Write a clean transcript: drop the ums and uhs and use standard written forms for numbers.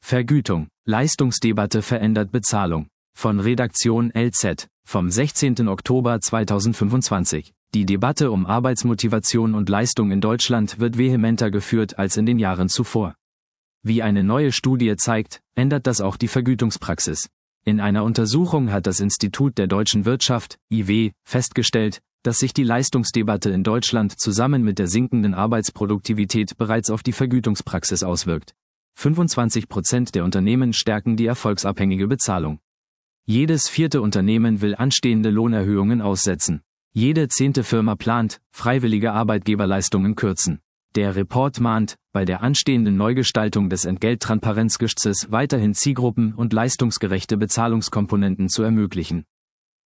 Vergütung. Leistungsdebatte verändert Bezahlung. Von Redaktion LZ, vom 16. Oktober 2025. Die Debatte um Arbeitsmotivation und Leistung in Deutschland wird vehementer geführt als in den Jahren zuvor. Wie eine neue Studie zeigt, ändert das auch die Vergütungspraxis. In einer Untersuchung hat das Institut der deutschen Wirtschaft, IW, festgestellt, dass sich die Leistungsdebatte in Deutschland zusammen mit der sinkenden Arbeitsproduktivität bereits auf die Vergütungspraxis auswirkt. 25% der Unternehmen stärken die erfolgsabhängige Bezahlung. Jedes 4. Unternehmen will anstehende Lohnerhöhungen aussetzen. Jede 10. Firma plant, freiwillige Arbeitgeberleistungen kürzen. Der Report mahnt, bei der anstehenden Neugestaltung des Entgelttransparenzgesetzes weiterhin Zielgruppen- und leistungsgerechte Bezahlungskomponenten zu ermöglichen.